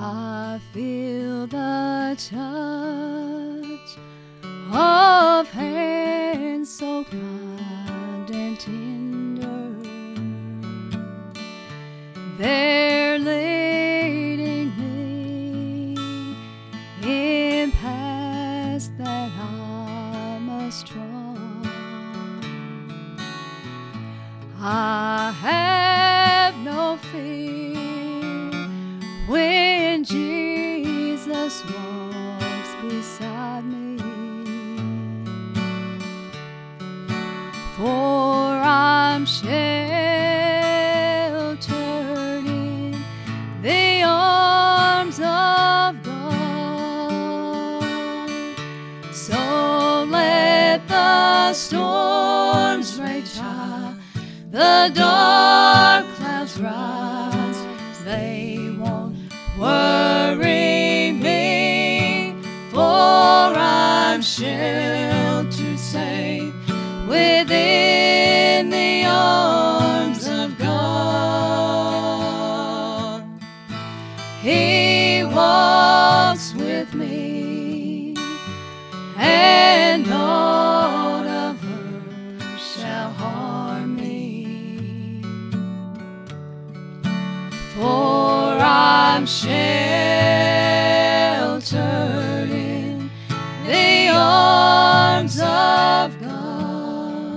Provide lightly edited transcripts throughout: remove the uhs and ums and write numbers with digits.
I feel the touch of hands so kind and tender. They're leading me in paths that I must trod. I have no fear when Jesus walks beside me, for I'm sheltered in the arms of God. So let the storms rage high, the dark clouds rise, they won't worry me, for I'm sheltered safe within the arms of God. He walks with me, and naught of earth shall harm me, for I'm sheltered in the arms of God.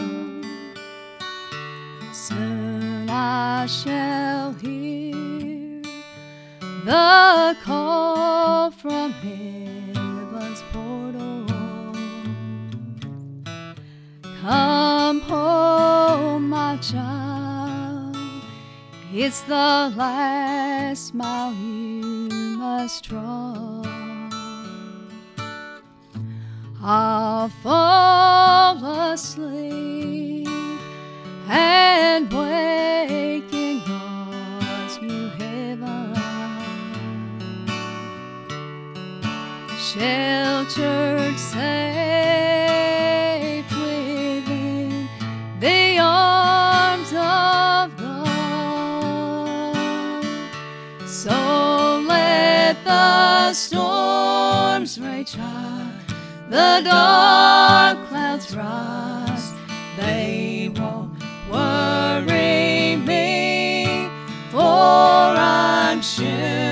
Soon I shall hear the call from heaven's portal. Come home, my child, it's the last mile you must trod. I'll fall asleep and wake in God's new heaven, sheltered safe within the arms of God. So let the storms rage high, the dark clouds rise, they won't worry me, for I'm sure